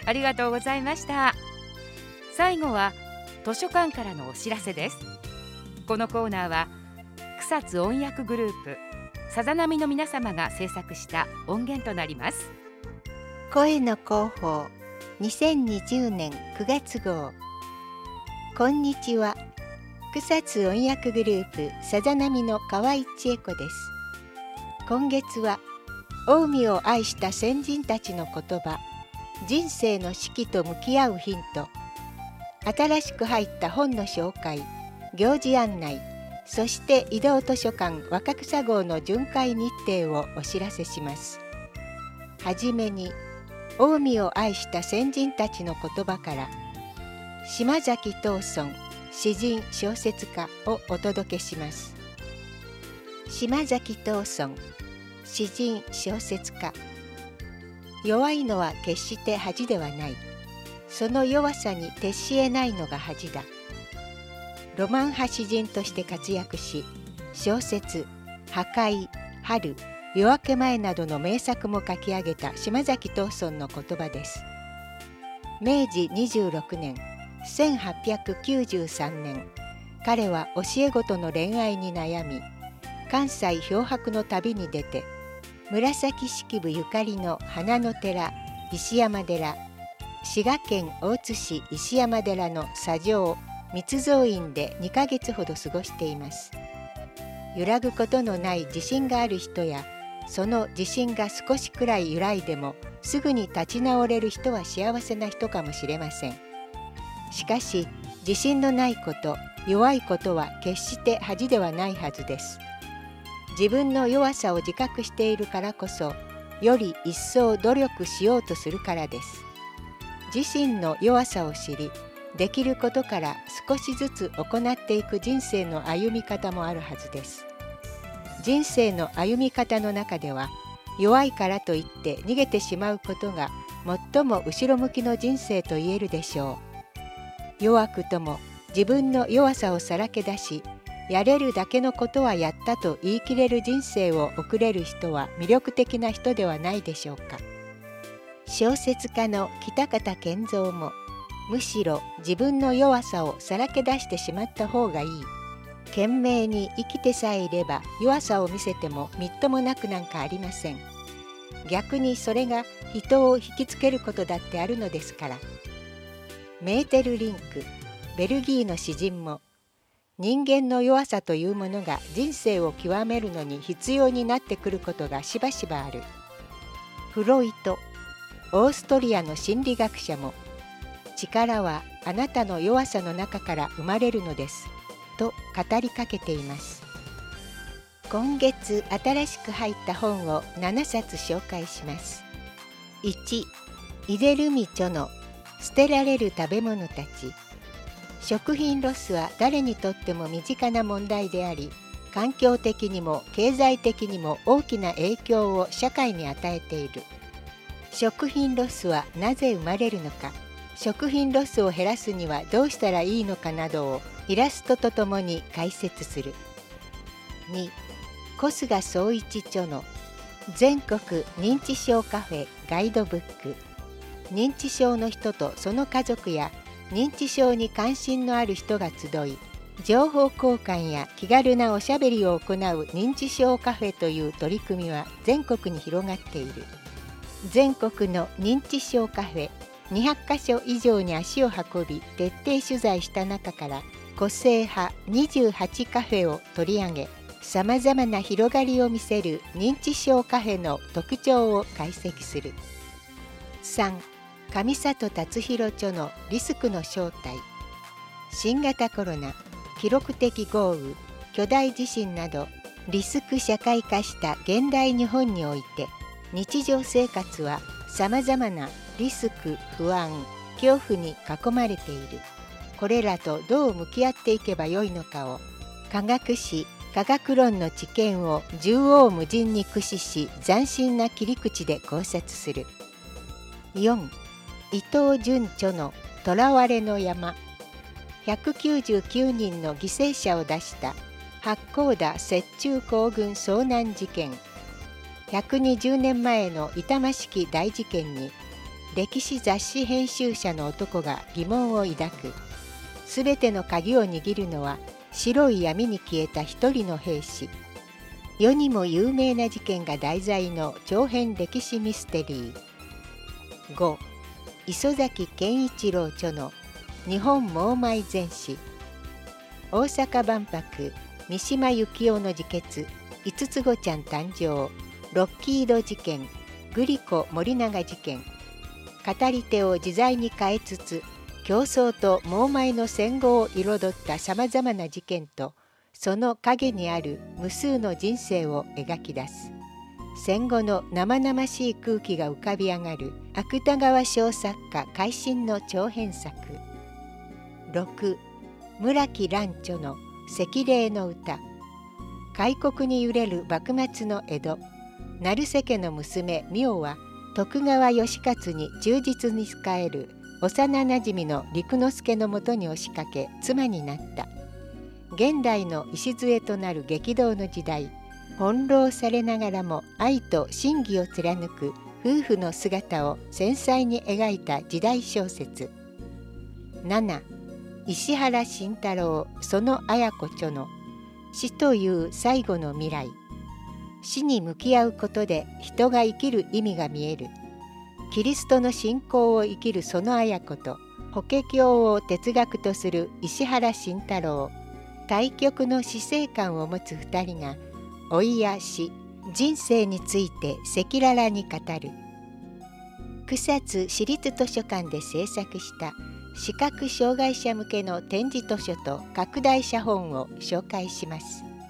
ありがとうございました。最後は図書館からのお知らせです。このコーナーは草津音訳グループさざ波の皆様が制作した音源となります。 声の広報2020年9月号。こんにちは。草津音訳グループさざ波の河合千恵子です。今月は近江を愛した先人たちの言葉、人生の四季と向き合うヒント、新しく入った本の紹介、行事案内、そして移動図書館若草号の巡回日程をお知らせします。はじめに近江を愛した先人たちの言葉から島崎藤村詩人小説家をお届けします。島崎藤村詩人小説家。弱いのは決して恥ではない。その弱さに徹し得ないのが恥だ。ロマン派詩人として活躍し、小説「破壊」「春」「夜明け前」などの名作も書き上げた島崎藤村の言葉です。明治26年1893年、彼は教え子との恋愛に悩み、関西漂泊の旅に出て、紫式部ゆかりの花の寺石山寺、滋賀県大津市石山寺の左上密造院で2ヶ月ほど過ごしています。揺らぐことのない自信がある人や、その自信が少しくらい揺らいでもすぐに立ち直れる人は幸せな人かもしれません。しかし自信のないこと、弱いことは決して恥ではないはずです。自分の弱さを自覚しているからこそ、より一層努力しようとするからです。自身の弱さを知り、できることから少しずつ行っていく人生の歩み方もあるはずです。人生の歩み方の中では、弱いからといって逃げてしまうことが最も後ろ向きの人生と言えるでしょう。弱くとも自分の弱さをさらけ出し、やれるだけのことはやったと言い切れる人生を送れる人は魅力的な人ではないでしょうか。小説家の北方健三も、むしろ自分の弱さをさらけ出してしまった方がいい。懸命に生きてさえいれば弱さを見せてもみっともなくなんかありません。逆にそれが人を引きつけることだってあるのですから。メーテルリンク、ベルギーの詩人も、人間の弱さというものが人生を極めるのに必要になってくることがしばしばある。フロイト、オーストリアの心理学者も、力はあなたの弱さの中から生まれるのですと語りかけています。今月新しく入った本を7冊紹介します。1、井出留美著の捨てられる食べ物たち。食品ロスは誰にとっても身近な問題であり、環境的にも経済的にも大きな影響を社会に与えている。食品ロスはなぜ生まれるのか、食品ロスを減らすにはどうしたらいいのかなどをイラストとともに解説する。2、小菅総一著の全国認知症カフェガイドブック。認知症の人とその家族や認知症に関心のある人が集い、情報交換や気軽なおしゃべりを行う認知症カフェという取り組みは全国に広がっている。全国の認知症カフェ200カ所以上に足を運び徹底取材した中から個性派28カフェを取り上げ、さまざまな広がりを見せる認知症カフェの特徴を解析する。3、上里達弘著のリスクの正体。新型コロナ、記録的豪雨、巨大地震などリスク社会化した現代日本において、日常生活はさまざまなリスク、不安、恐怖に囲まれている。これらとどう向き合っていけばよいのかを、科学史、科学論の知見を縦横無尽に駆使し、斬新な切り口で考察する。4、伊藤潤著の囚われの山。199人の犠牲者を出した八甲田雪中行軍遭難事件。120年前の痛ましき大事件に歴史雑誌編集者の男が疑問を抱く。すべての鍵を握るのは白い闇に消えた一人の兵士。世にも有名な事件が題材の長編歴史ミステリー。5. 磯崎健一郎著の日本盲米全史。大阪万博三島由紀夫の自決、五つ子ちゃん誕生、ロッキード事件、グリコ森永事件。語り手を自在に変えつつ、競争と盲米の戦後を彩ったさまざまな事件と、その陰にある無数の人生を描き出す。戦後の生々しい空気が浮かび上がる芥川賞作家会心の長編作。6. 村木蘭著の赤霊の歌。開国に揺れる幕末の江戸。成瀬家の娘妙は徳川義勝に忠実に仕える幼なじみの陸之助のもとに押しかけ妻になった。現代の礎となる激動の時代、翻弄されながらも愛と真偽を貫く夫婦の姿を繊細に描いた時代小説。7. 石原慎太郎その綾子著の死という最後の未来。死に向き合うことで人が生きる意味が見える。キリストの信仰を生きるその綾子と法華経を哲学とする石原慎太郎、対極の死生観を持つ2人が老いや死、人生について赤裸々に語る。草津市立図書館で制作した視覚障害者向けの展示図書と拡大写本を紹介します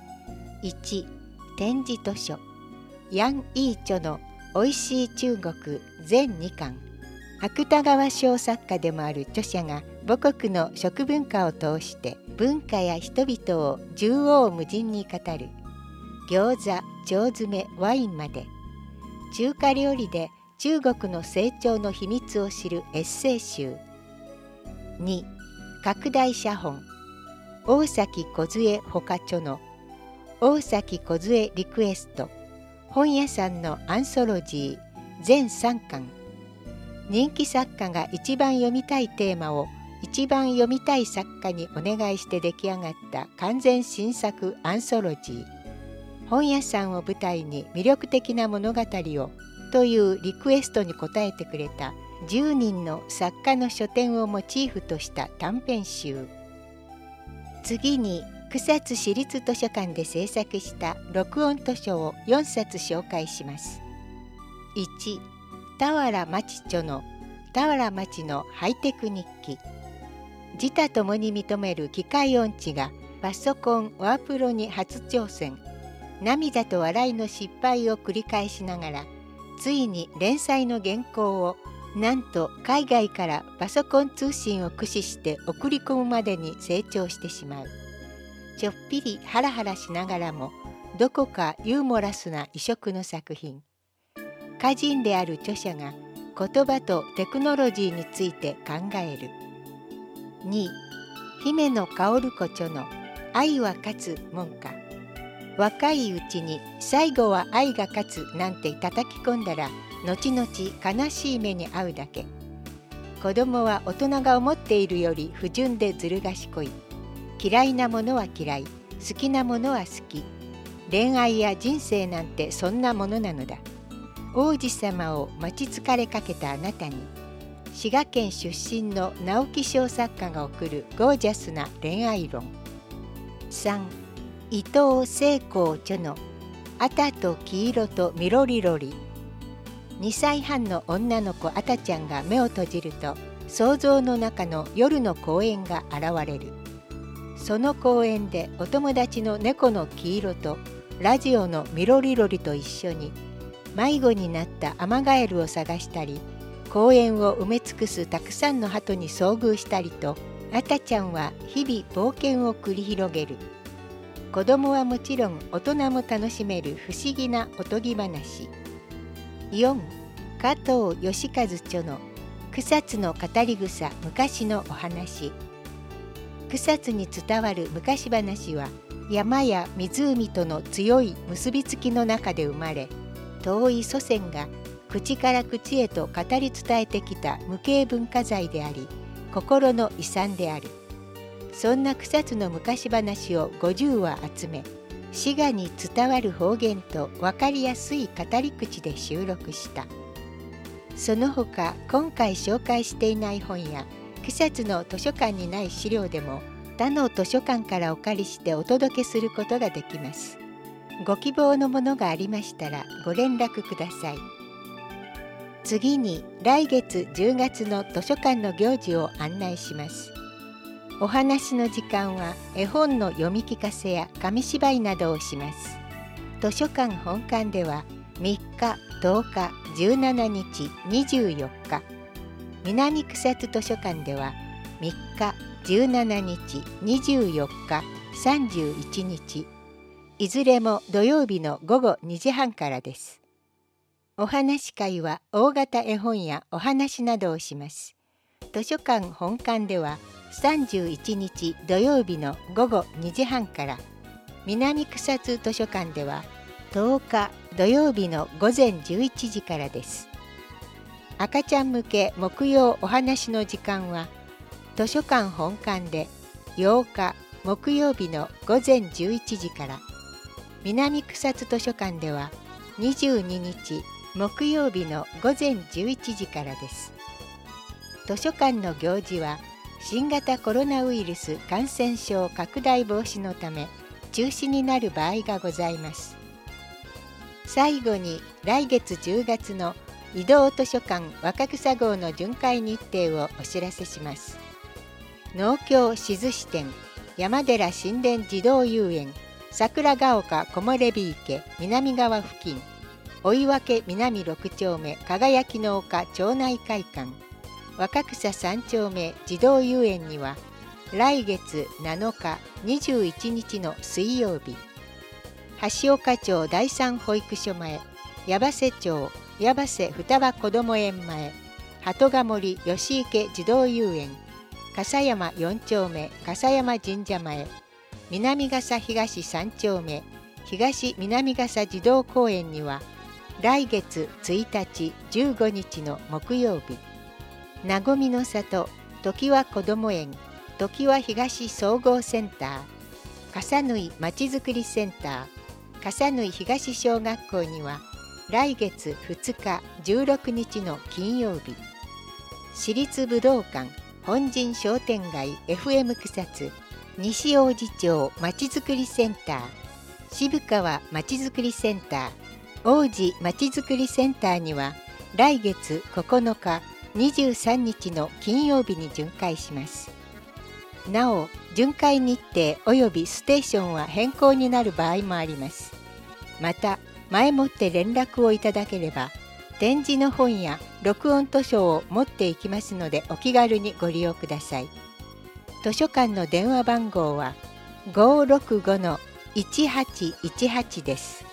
。1. 展示図書。ヤン・イーチョのおいしい中国全2巻。芥川賞作家でもある著者が母国の食文化を通して文化や人々を縦横無尽に語る。餃子、腸詰め、ワインまで。中華料理で中国の成長の秘密を知るエッセイ集。2. 拡大写本。大崎梢ほか著の大崎梢リクエスト。本屋さんのアンソロジー全3巻。人気作家が一番読みたいテーマを一番読みたい作家にお願いして出来上がった完全新作アンソロジー。本屋さんを舞台に魅力的な物語をというリクエストに応えてくれた10人の作家の書店をモチーフとした短編集。次に草津市立図書館で制作した録音図書を4冊紹介します。1. 田原町著の田原町のハイテク日記。自他ともに認める機械音痴がパソコンワープロに初挑戦。涙と笑いの失敗を繰り返しながら、ついに連載の原稿をなんと海外からパソコン通信を駆使して送り込むまでに成長してしまう。ちょっぴりハラハラしながらもどこかユーモラスな異色の作品。歌人である著者が言葉とテクノロジーについて考える。2. 姫野薫子著の愛は勝つ門下。若いうちに最後は愛が勝つなんて叩き込んだら後々悲しい目に遭うだけ。子供は大人が思っているより不純でずる賢い。嫌いなものは嫌い、好きなものは好き。恋愛や人生なんてそんなものなのだ。王子様を待ち疲れかけたあなたに、滋賀県出身の直木賞作家が送るゴージャスな恋愛論。3. 伊藤聖光著のあたと黄色とみろりろり。2歳半の女の子あたちゃんが目を閉じると、想像の中の夜の公園が現れる。その公園でお友達の猫の黄色とラジオのみろりろりと一緒に迷子になったアマガエルを探したり、公園を埋め尽くすたくさんの鳩に遭遇したりと、あたちゃんは日々冒険を繰り広げる。子供はもちろん大人も楽しめる不思議なおとぎ話。4. 加藤義和著の草津の語り草昔のお話。草津に伝わる昔話は山や湖との強い結びつきの中で生まれ、遠い祖先が口から口へと語り伝えてきた無形文化財であり、心の遺産である。そんな草津の昔話を50話集め、滋賀に伝わる方言と分かりやすい語り口で収録した。その他、今回紹介していない本や草津の図書館にない資料でも他の図書館からお借りしてお届けすることができます。ご希望のものがありましたらご連絡ください。次に来月10月の図書館の行事を案内します。お話の時間は絵本の読み聞かせや紙芝居などをします。図書館本館では3日、10日、17日、24日。南草津図書館では3日、17日、24日、31日。いずれも土曜日の午後2時半からです。お話会は大型絵本やお話などをします。図書館本館では31日土曜日の午後2時半から、南草津図書館では10日土曜日の午前11時からです。赤ちゃん向け木曜お話の時間は、図書館本館で8日木曜日の午前11時から、南草津図書館では22日木曜日の午前11時からです。図書館の行事は新型コロナウイルス感染症拡大防止のため中止になる場合がございます。最後に来月10月の移動図書館若草号の巡回日程をお知らせします。農協志津支店、山寺神殿児童遊園、桜ヶ丘木漏れ日池南側付近、追分南6丁目輝きの丘町内会館、若草3丁目児童遊園には来月7日21日の水曜日、橋岡町第三保育所前、矢橋町矢橋双葉こども園前、鳩ヶ森吉池児童遊園、笠山4丁目笠山神社前、南笠東3丁目東南笠児童公園には来月1日15日の木曜日、なごみの里常盤こども園常盤東総合センター、笠縫まちづくりセンター笠縫東小学校には来月2日16日の金曜日、市立武道館本陣商店街 FM 草津西王子町まちづくりセンター、渋川まちづくりセンター、王子まちづくりセンターには来月9日23日の金曜日に巡回します。なお、巡回日程およびステーションは変更になる場合もあります。また、前もって連絡をいただければ、展示の本や録音図書を持っていきますのでお気軽にご利用ください。図書館の電話番号は 565-1818 です。